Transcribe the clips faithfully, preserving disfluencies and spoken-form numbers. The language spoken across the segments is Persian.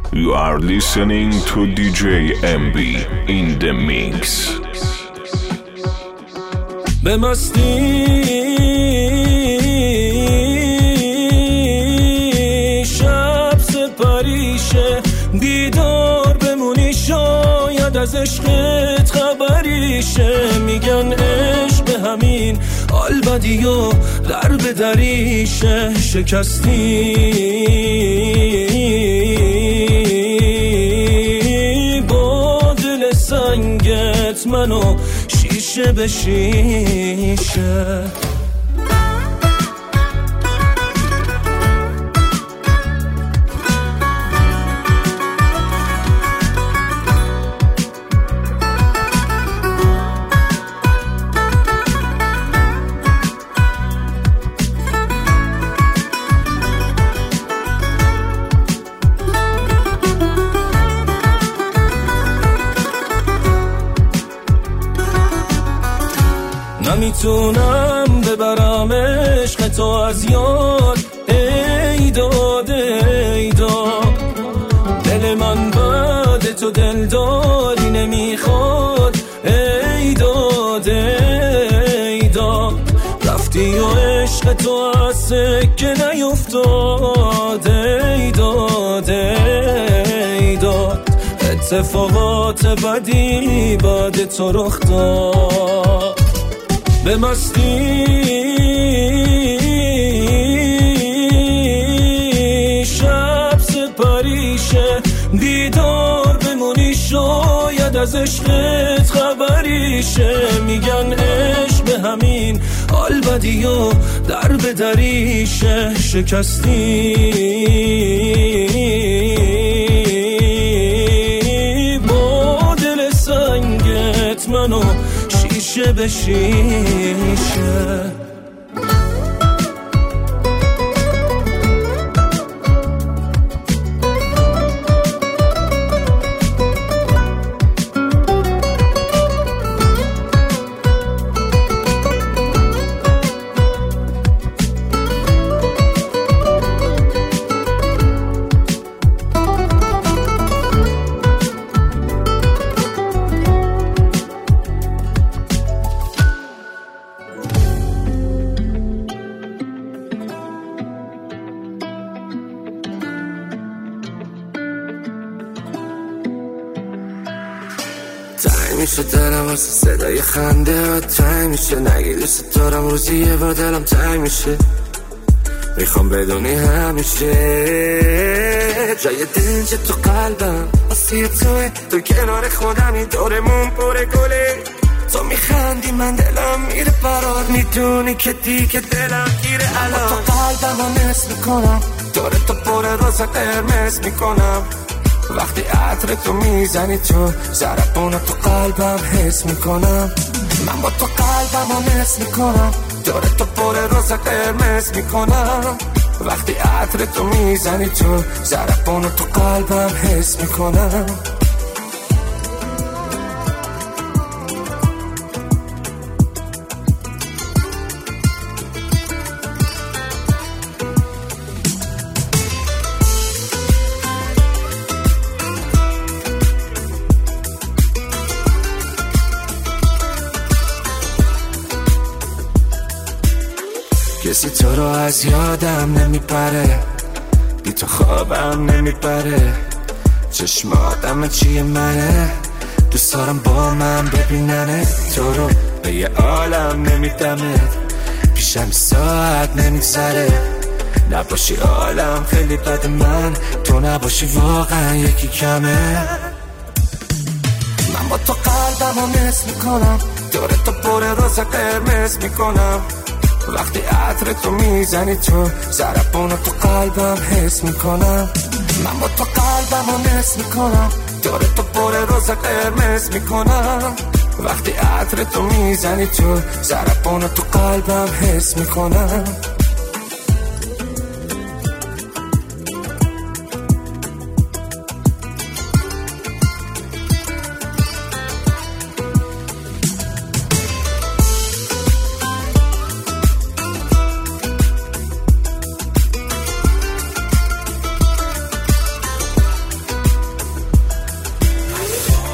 You are listening to دی جی ام بی in the mix. به مستی شب سپریشه، بیدار بمونی شاید از عشقت خبریشه. میگن عشق به همین حال بدی و در به دریشه. شکستی با دل سنگت منو شیشه به شیشه. نمیتونم ببرم عشق تو از یاد، ای داد ای داد. دل من بعد تو دلداری نمیخواد، ای داد ای داد. رفتی و عشق تو از سکه نیفتاد، ای داد ای داد. اتفاقات بدی بعد تو رخ داد. به مستی شب سپریشه، بیدار بمونی شاید از عشقت خبریشه. میگن عشق به همین حال بدی و در به دریشه. شکستی با دل سنگت منو شیشه به شیشه. تنگ میشه دلم واسه صدای خنده ها، تنگ میشه نگی دوست دارم روزی یه بار دلم تنگ میشه. میخوام بدونی همیشه جای دنج تو قلبم واسه توی، تو کنار خودمی دورمون پر گله. تو میخندی من دلم میره برات، میدونی که دیگه دلم گیره الان. تو قلبم رو نصف میکنم، دور تو پر روز قرمز میکنم. وقتی عطر تو میزنی تو ضربون تو قلبم حس میکنم. من با تو قلبم رو نصف میکنم، دور تو پر روز قرمز میکنم. وقتی عطر تو میزنی تو ضربون تو قلبم حس میکنم. کسی تو رو از یادم نمیپره، بی تو خوابم نمیپره. چشماتم چیه منه، دوست دارم با من ببیننه. تو رو به یه عالم نمیدمه، پیشم ساعت نمیگذره. نباشی عالم خیلی بد، من تو نباشی واقعا یکی کمه. من با تو قلبم رو نصف میکنم، دور تو پر روز قرمز میکنم. وقتی عطر تو میزنی تو ضربون تو قلبم حس میکنم. من با تو قلبم رو نصف میکنم، دور تو پر روز قرمز میکنم. وقتی عطر تو میزنی تو ضربون تو قلبم حس میکنم.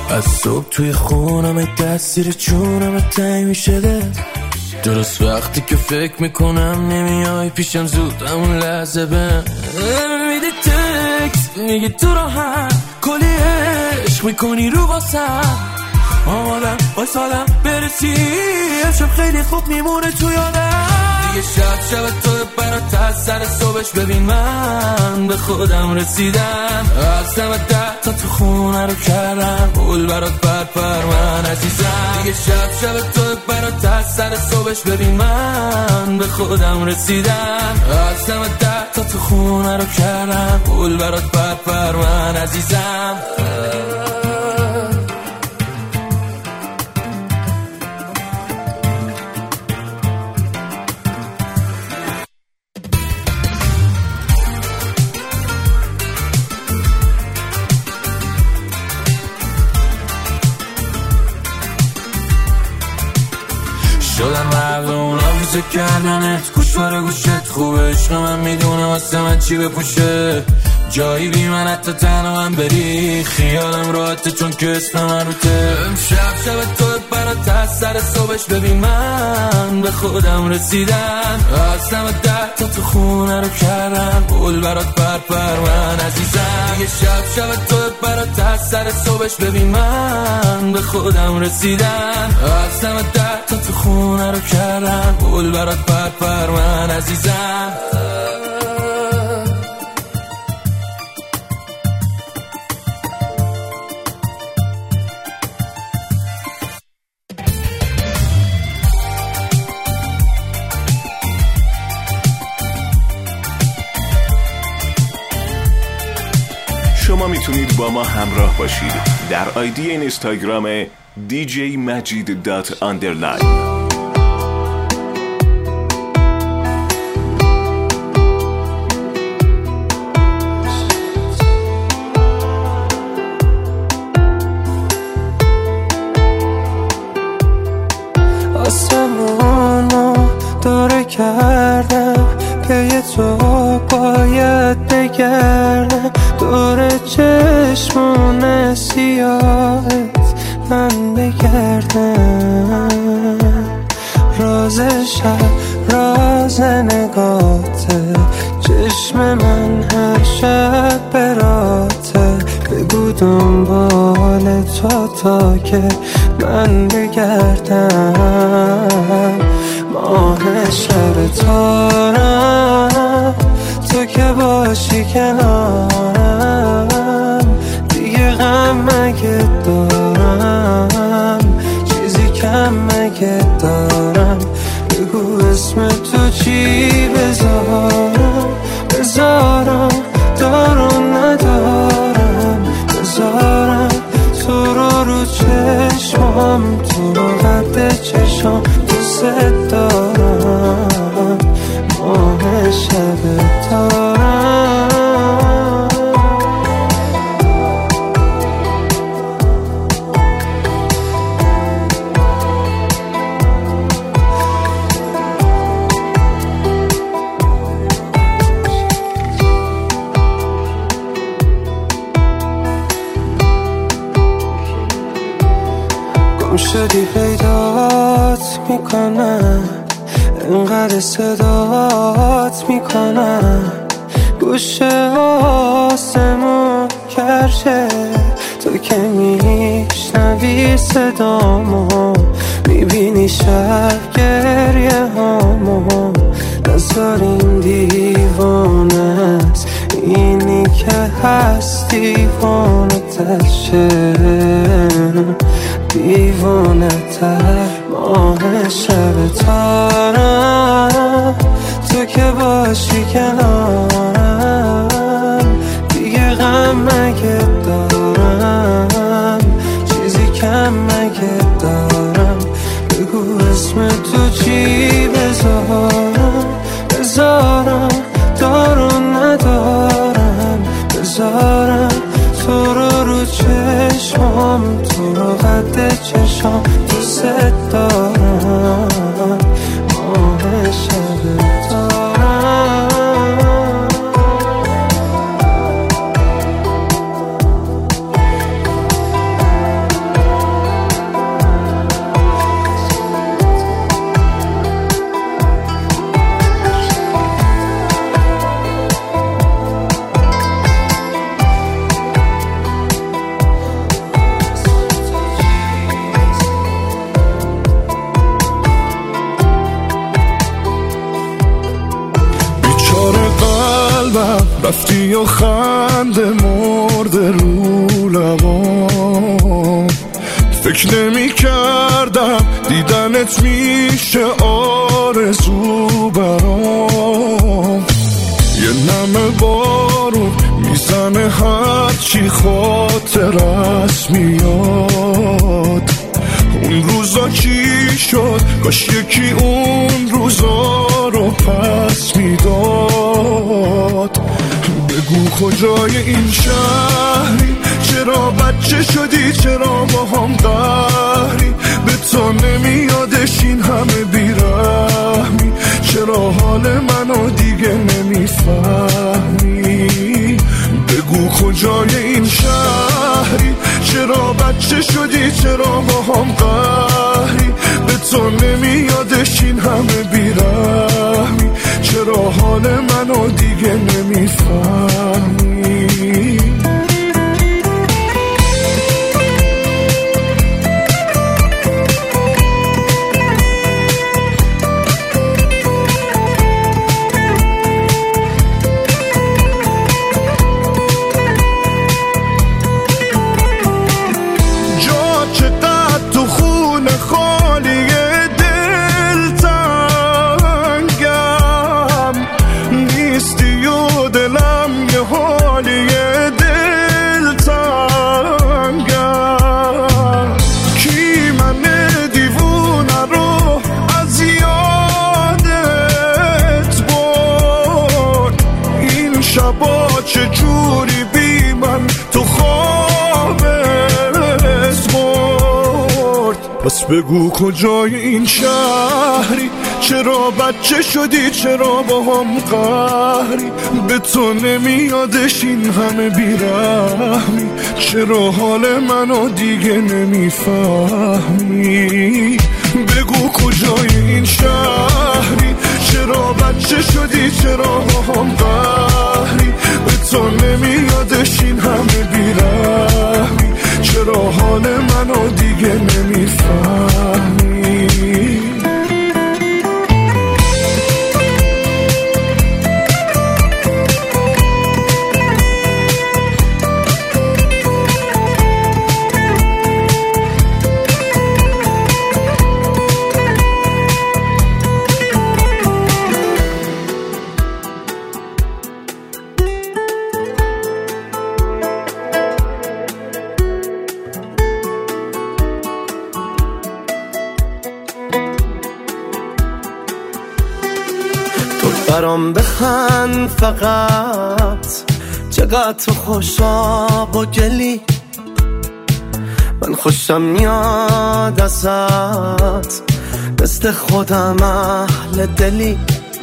از صبح توی خونم دستیر چونم تنگ میشه ده درست وقتی که فکر میکنم نمیای پیشم زود همون لحظه بهم میدی تکست میگی تو راحت کلی عشق میکنی رو واسم آمادم واسالم برسی امشب خیلی خوب میمونه تو یادم دیگه شب شب تو برات از سر صبحش ببین من به خودم رسیدم از دم ده تا تو خونه رو کردم پول برات پر پر من عزیزم دیگه شب شب تو برات از سر صبحش ببین من به خودم رسیدم از دم ده تا تو خونه رو کردم پول برات پر پر من عزیزم شدن مردم نفیسه کردنت گوش باره گوشت خوبه عشق من میدونه واسه من چی بپوشه جایی بی من حتی تنها من بری خیالم راحته چون که اسم من روته امشب شب تو برات از سر صبحش ببین من به خودم رسیدم از دم ده تا تو خونه رو کردم پول برات پر پر من عزیزم یه شب شب تو برات از سر صبحش ببین من به خودم رسیدم از دم ده تا تو خونه رو کردم پول برات پر پر من عزیزم شما میتونید با ما همراه باشید در آیدی اینستاگرام دی جی مجید دات آندرلاین. آسمونو داره کردم که تو باید بگردم دور چشمون سیاهت من بگردم راز شب راز نگاته چشم من هر شب براته بگو دنبال تو تا که من بگردم ماه شب تارم تو که باشی کنارم دیگه غم مگه دارم چیزی کم مگه دارم بگو اسم تو چی بذارم بذارم دارم ندارم بذارم تو رو رو چشمم تو رو قد چشم دوست دارم ماه شب تارم گم شدی پیدات میکنم انقدر صدات میکنم گوشه آسمون کرشه تو که میشنوی صدامو میبینی شب گریه هامو نظر این دیوانه است اینی که هست دیوانه تشه دیوانه تر ماه شب تارم تو که باشی کنارم دیگه غم مگه دارم چیزی کم مگه دارم بگو اسم تو چی بذارم بذارم دارم ندارم بذارم تو رو رو چشمم تو رو قد چشم دوست دارم ماه شب تارم و خنده مرده رو لبام، فکر نمی کردم دیدنت میشه آرزو برام. یه نمه بارون میزنه هرچی خاطرت میاد. اون روزا چی شد؟ کاش یکی اون روزا رو پس میداد. بگو کجای این شهری؟ چرا بچه شدی؟ چرا با هم قهری؟ به تو نمیادش این همه بیرحمی؟ چرا حال منو دیگه نمیفهمی؟ بگو کجای این شهری؟ چرا بچه شدی؟ چرا با هم قهری؟ به تو نمیادش این همه بیرحمی؟ چرا حال منو دیگه نمیفهمی؟ چه جوری بی من تو خوابت برد؟ پس بگو کجای این شهری؟ چرا بچه شدی؟ چرا با هم قهری؟ به تو نمیادش این همه بیرحمی؟ چرا حال منو دیگه نمیفهمی؟ بگو کجای این شهری؟ چرا بچه شدی؟ چرا با هم قهری؟ به تو نمیادش این همه بیرحمی؟ چرا حال منو دیگه نمیفهمی؟ برام بخند فقط، چقدر تو خوشا و گلی. من خوشم میاد ازت، مثل خودم اهل دلی.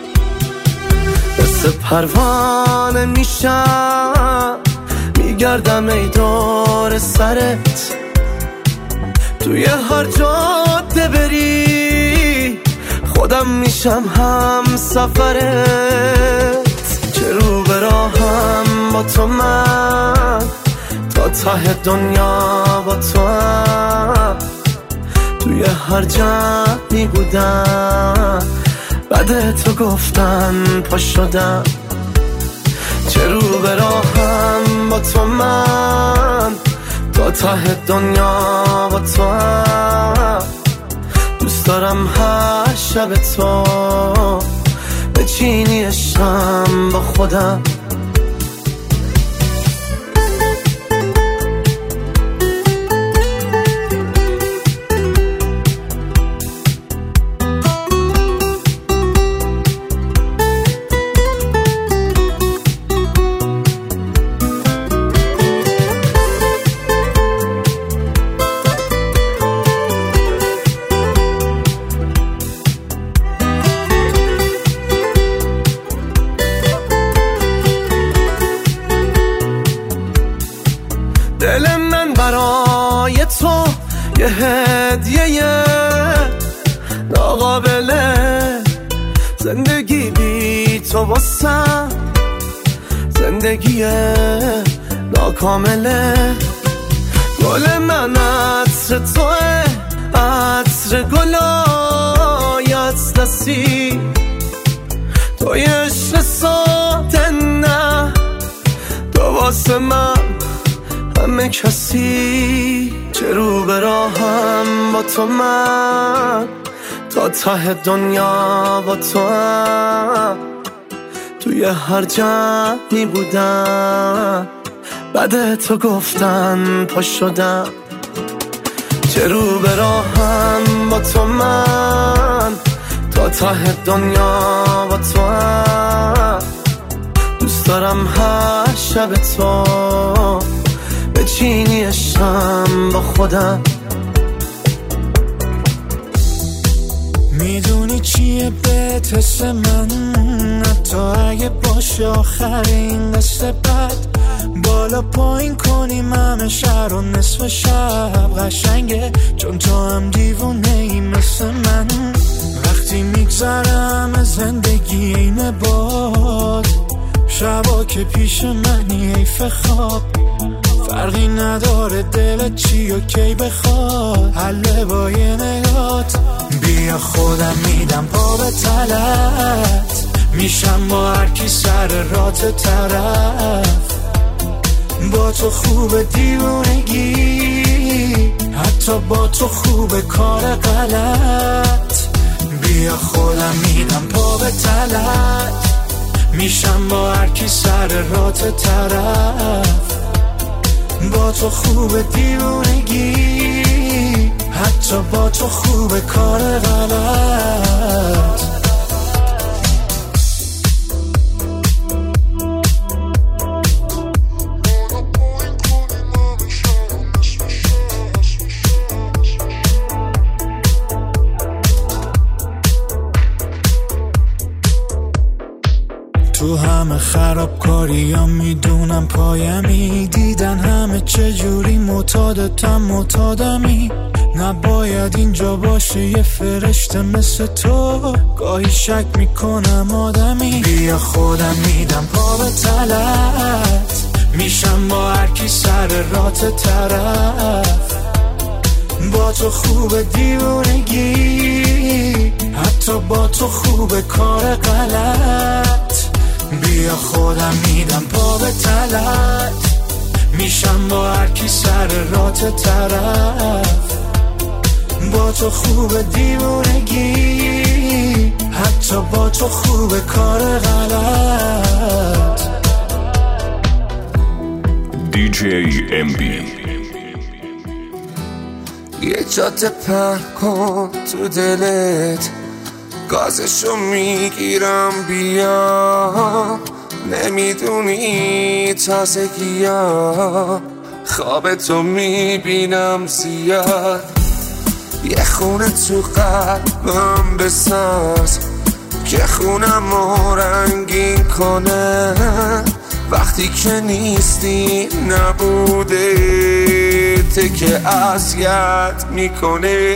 مثل پروانه میشم، میگردم ای دور سرت. توی هر جاده بری خودم میشم هم سفرت. چه رو به راهم با تو من، تا ته دنیا با تو هم. توی هر جمعی بودم، بعد تو گفتن پا شدم. چه رو به راهم با تو من، تا ته دنیا با تو هم. دوست دارم هر شب تو بچینی عشقم با خودم. دل من برای تو یه هدیه ناقابله، زندگی بی تو واسم زندگی ناکامله. گل من عطر توه، عطر گلای از دستی. توی عشق ساده نه، واسه من همه کسی، چه رو به راهم با تو من، تا ته دنیا با تو هم، توی هر جمعی بودم بعد تو گفتن پا شدم. چه رو به راهم با تو من، تا ته دنیا با تو هم، دوست دارم هر شب تو بچینی عشقم با خودم. میدونی چیه بهت حس من، حتی اگه باشه آخر این قصه بد، بالا پایین کنیم همه شهر و نصف شب قشنگه، چون تو هم دیوونه ای مثل من. وقتی میگذرم از زندگی این باد، شبا که پیش منی حیف خواب، فرقی نداره دلت چی و کی بخواد، حله با یه نگات. بیا خودم میدم پا به تلت، میشم با هر کی سر رات طرف، با تو خوب دیوونگی، حتی با تو خوب کار غلط. بیا خودم میدم پا به تلت، میشم با هر کی سر رات طرف، با تو خوب دیوونگی، حتی با تو خوب کار غلط. تو همه خرابکاری ها میدونم پایمی، دیدن همه چجوری معتادتم معتادمی، نباید اینجا باشه یه فرشته مثل تو، گاهی شک میکنم آدمی. بیا خودم میدم پا به تلت، میشم با هر کی سر رات طرف، با تو خوب دیوونگی، حتی با تو خوب کار غلط. بیا خودم میدم پا به تلت، میشم با هر کی سر رات طرف، با تو خوب دیوونگی، حتی با تو خوب کار غلط. دی جی ام بی. یه جاده پهن کن تو دلت، گازشو میگیرم بیا، نمیدونی تازگی ها خواب تو میبینم زیاد. یه خونه تو قلبم بساز که خونم رو رنگین کنه، وقتی که نیستی نبوده ته که اذیت میکنه.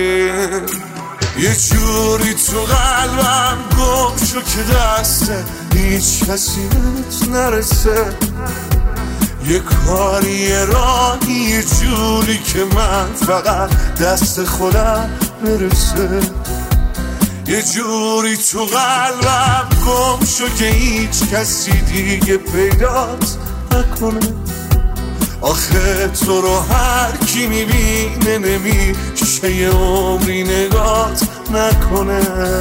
یه جوری تو قلبم گم شو که دست هیچ کسی بهت نرسه، یه کاری یه راهی یه جوری که من فقط دست خودم برسه. یه جوری تو قلبم گم شو که هیچ کسی دیگه پیدات نکنه، آخه تو رو هر کی میبینه نمیشه یه عمری نگات نکنه.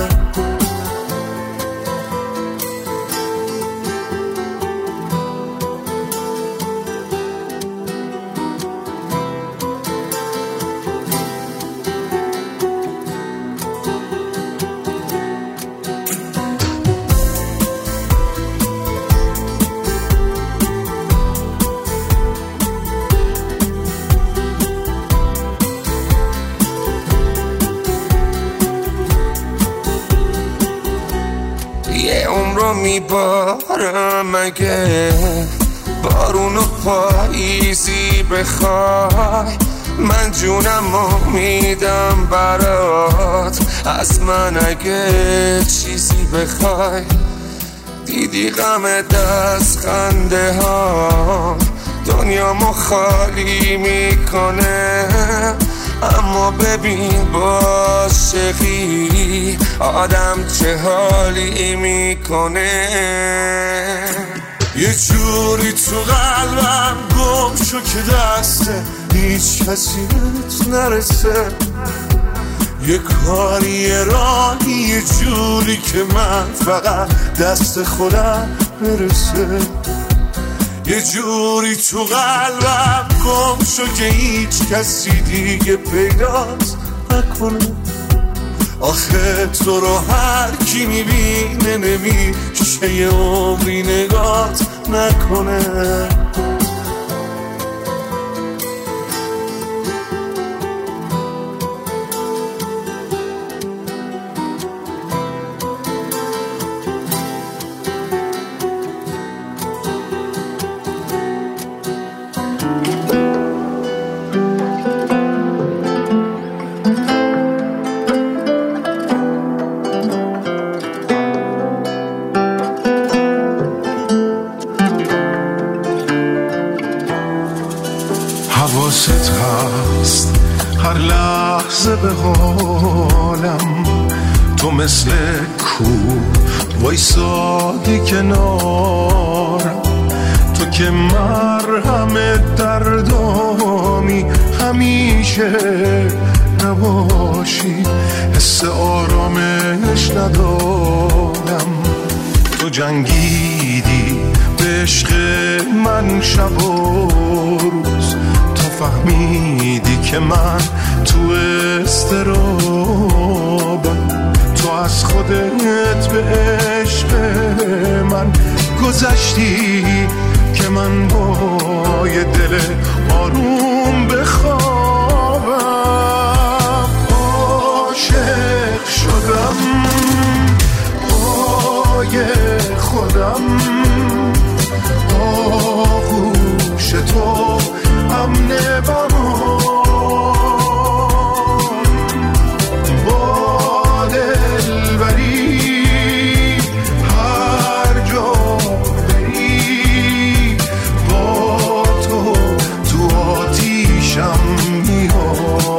میبارم اگه بارون و پاییزی بخوای، من جونمو میدم برات، از من اگه چیزی بخوای. دیدی غم دست خنده ها دنیامو خالی میکنه، اما ببین با عاشقی آدم چه حالی میکنه. یه جوری تو قلبم گم شو که دست هیچ کسی نرسه، یه کاری یه راهی یه جوری که من فقط دست خودم برسه، یه جوری تو قلبم گم شو که هیچ کسی دیگه پیداست نکنه. آخه تو رو هر کی میبینه نمیشه یه عمری نگات نکنه. حواست هست هر لحظه به حالم، تو مثل کو وایسادی کنارم، تو که مرهم دردامی همیشه نباشی، حس آرامش ندارم. تو جنگیدی به عشق من شب و روز، فهمیدی که من تو استرابم، تو از خودت به عشق من گذشتی که من با یه دل آروم بخوابم. عاشق شدم پای خودم، آغوش تو امن بمان، با دلبری هر جا بری، با تو تو آتیشم میام.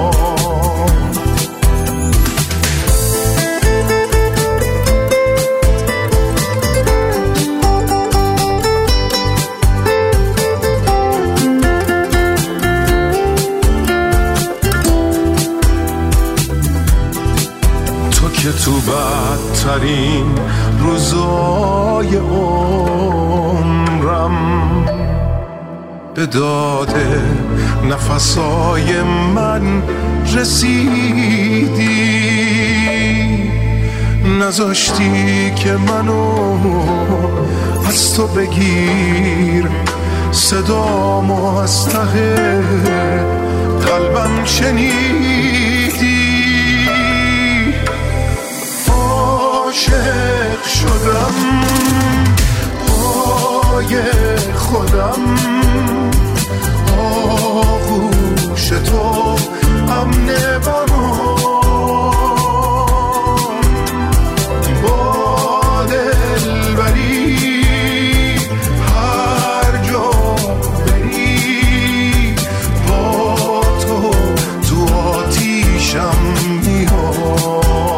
که تو بدترین روزای عمرم به داد نفسای من رسیدی، نذاشتی که منو از تو بگیر، صدامو از ته قلبم شنیدی. عاشق شدم پای خودم، آغوش تو امن بمان، با دلبری هر جا بری، با تو تو آتیشم میام.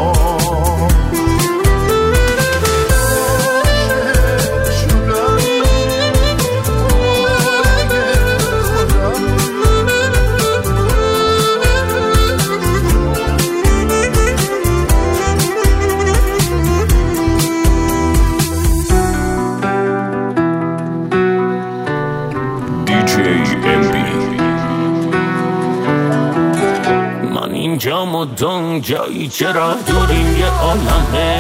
اینجا مدام جایی چرا دوریم یه عالمه،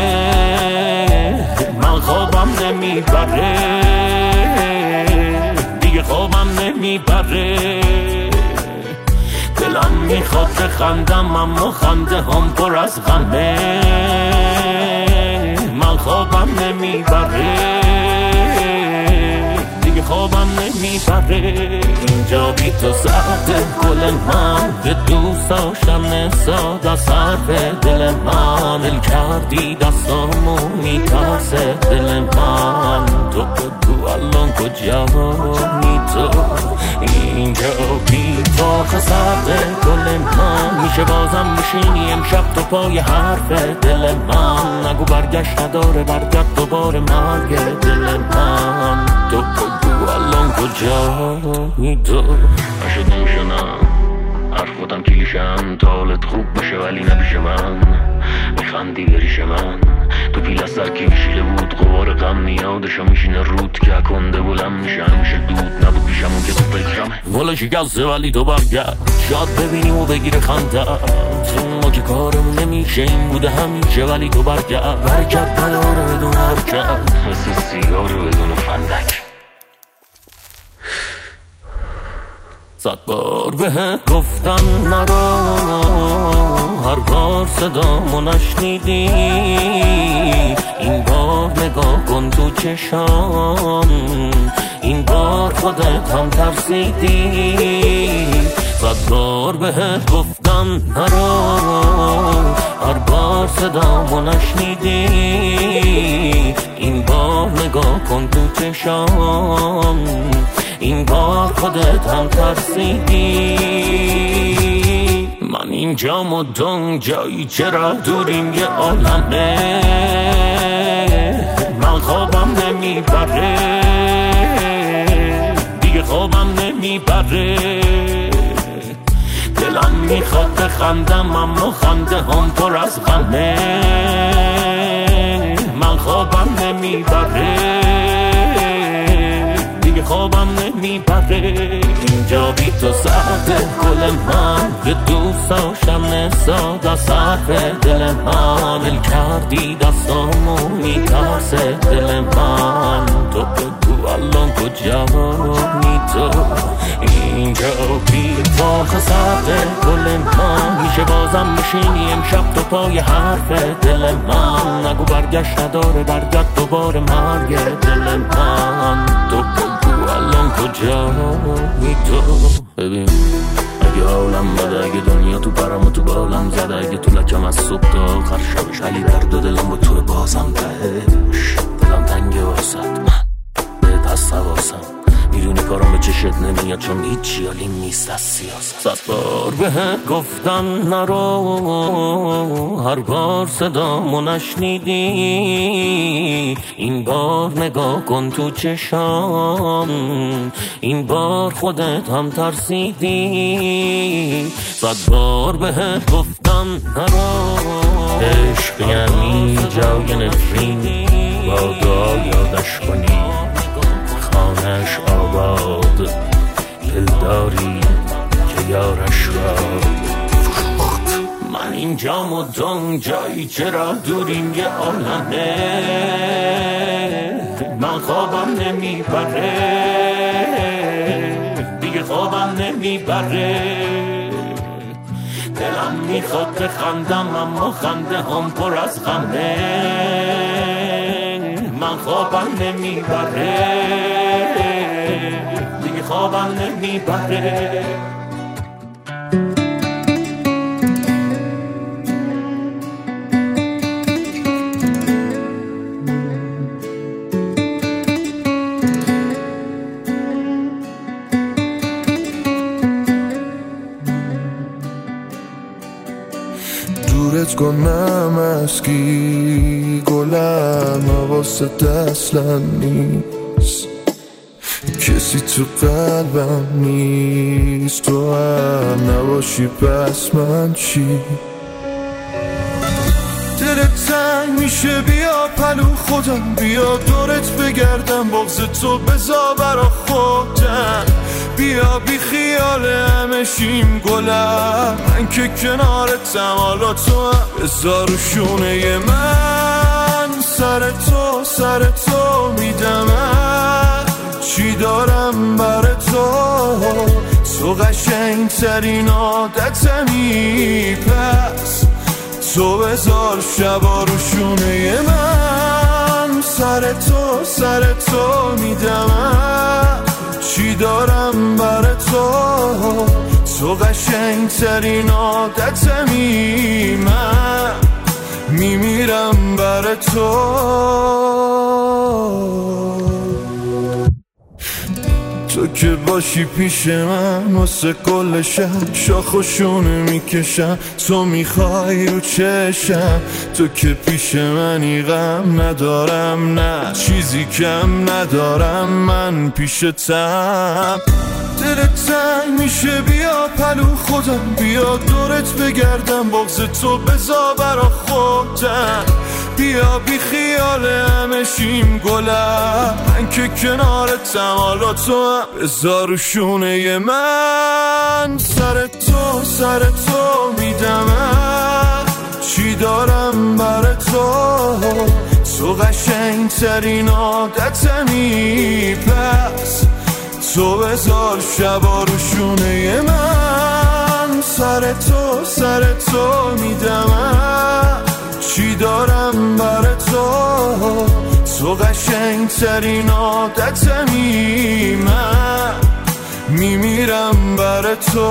من خوابم نمیبره دیگه، خوابم نمیبره، دلم میخواد بخندم اما خنده هم پر از غمه، من خوابم نمیبره دیگه، خوابم نمیبره. اینجا بی تو سرد گل من به دوست داشتم ساد از حرف دل من، دل کردی دستامو میترسه دل من، تو بگو الان کجایی تو؟ اینجا بی تو سرد گل من میشه بازم بشینی امشب تو پای حرف دل من. نگو برگشت نداره برگرد دوباره مرگ دل من. تو بگو الان کجایی تو؟ نشد نمیشنم حرفاتم کلیشم تا حالت خوب بشه ولی نپیش من. میخندی بریش من تو پیل از سر کی میشیله بود غبار غم میادشم میشینه رود که کنده بلم میشه همیشه دود نبود پیشمون که تو فکرمه والا شکسته ولی تو برگرد شاد ببینیم و بگیره خنده تو ما که کارم نمیشه این بوده همیشه ولی تو برگرد برگرد نداره بدون حرکت مثل سیگار بدون فندک. صد بار بهت گفتم نرو هر بار صدامو نشنیدی این بار نگاه کن تو چشام این بار خودت هم ترسیدی. صد بار بهت گفتم نرو هر بار صدامو نشنیدی این بار نگاه کن تو چشام این بار خودت هم ترسیدی. من اینجام و دون جایی چرا دوریم یه عالمه من خوابم نمیبره دیگه خوابم نمیبره دلم میخواد بخندم اما خنده هم پر از غمه من خوابم نمیبره خوابم نمیبره اینجا بی تو سرده گل من یه دوست داشتم ساده صرف دل من دل کردی دستامو میترسه دل من. تو بگو الان کجایی تو؟ اینجا بی تو سرده گل من میشه بازم بشینی امشب تو پای حرف دل من. نگو برگشت نداره برگرد دوباره مرگ دل من. تو الان کجایی تو؟ ببین اگه حالم بده اگه دنیا تو پرم و تو بالم زده اگه تو لکم از صبح تا آخر شبش علی درد و دلم با تو بازم تهش دلم تنگه واسد من بهت از حواسم میدونی کارم به چشت نمیاد چون هیچی حالیم نیست از سیاست. صد بار بهت گفتم نرو هر بار صدامو نشنیدی این بار نگاه کن تو چشام این بار خودت هم ترسیدی. صد بار بهت گفتم نرو عشق یعنی جای نفرینی با دعا یادش کنی خانش آباد دلداری که یارش را فروخت. من اینجام و دون جایی چرا دوریم یه عالمه من خوابم نمیبره دیگه خوابم نمیبره دلم میخواد بخندم اما خنده هم پر از غمه من خوابم نمیبره دیگه خوابم نمیبره. دورت کنم از کی گلم حواست اصلا نیست کسی تو قلبم نیست تو هم نباشی پس من چی؟ دلت تنگ میشه بیا پلو خودم بیا دورت بگردم بغض تو بزا برا خودم بیا بی خیال همه شیم گلم من که کنارتم حالا تو هم بزا رو شونه من سر تو سر تو میدمم چی دارم بر تو تو قشنگ ترین عادتمی پس تو بذار شبا رو شونه من سر تو سر تو میدمم چی دارم بر تو تو قشنگ ترین عادتمی من میمیرم بر تو. تو که باشی پیش من واسه کل شهر شاخ و شونه میکشم تو میخوای رو چشم تو که پیش منی غم ندارم نه چیزی کم ندارم من پیشتم دلت تنگ میشه بیا پلو خودم بیا دورت بگردم بغض تو بزا برا خودم بیا بی خیال همه شیم گلم من که کنارتم حالا تو هم بزا رو شونه من سر تو سر تو میدمم چی دارم بر تو تو قشنگ ترین عادتمی پس تو بذار شبا رو شونه من سر تو سر تو میدمم چی دارم بر تو تو قشنگ ترین عادتمی من میمیرم بر تو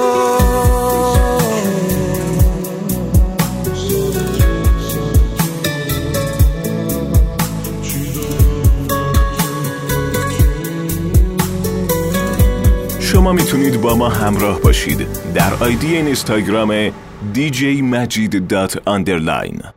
شما میتونید با ما همراه باشید در آیدی اینستاگرام دی جی مجید دات آندرلاین.